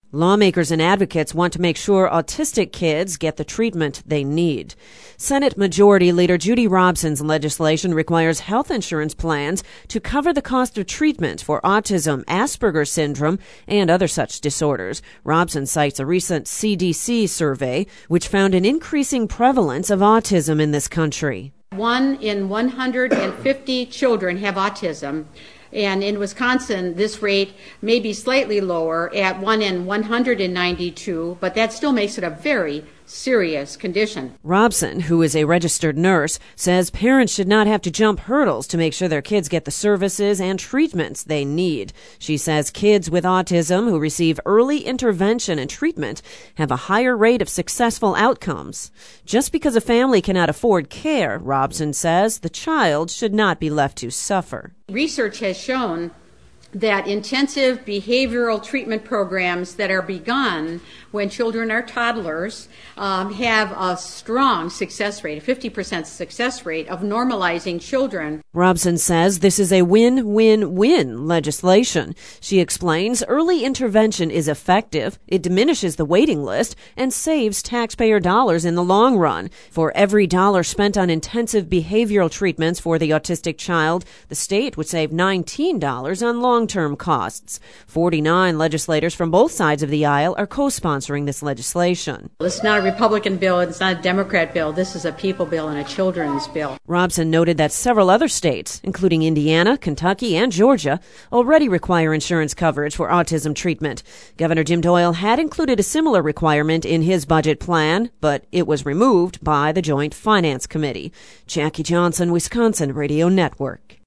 Lawmakers and advocates want to make sure autistic kids get the treatment they need. Senate Majority Leader Judy Robson's legislation requires health insurance plans to cover the cost of treatment for autism, Asperger's syndrome, and other such disorders. Robson cites a recent CDC survey, which found an increasing prevalence of autism in this country. 1 in 150 children have autism. And in Wisconsin, this rate may be slightly lower at 1 in 192, but that still makes it a very serious condition. Robson, who is a registered nurse, says parents should not have to jump hurdles to make sure their kids get the services and treatments they need. She says kids with autism who receive early intervention and treatment have a higher rate of successful outcomes. Just because a family cannot afford care, Robson says, the child should not be left to suffer. Research has shown that intensive behavioral treatment programs that are begun when children are toddlers have a strong success rate, a 50% success rate of normalizing children. Robson says this is a win-win-win legislation. She explains early intervention is effective, it diminishes the waiting list, and saves taxpayer dollars in the long run. For every dollar spent on intensive behavioral treatments for the autistic child, the state would save $19 on long-term costs. 49 legislators from both sides of the aisle are co-sponsoring this legislation. This is not a Republican bill, it's not a Democrat bill. This is a people bill and a children's bill. Robson noted that several other states, including Indiana, Kentucky, and Georgia, already require insurance coverage for autism treatment. Governor Jim Doyle had included a similar requirement in his budget plan, but it was removed by the Joint Finance Committee. Jackie Johnson, Wisconsin Radio Network.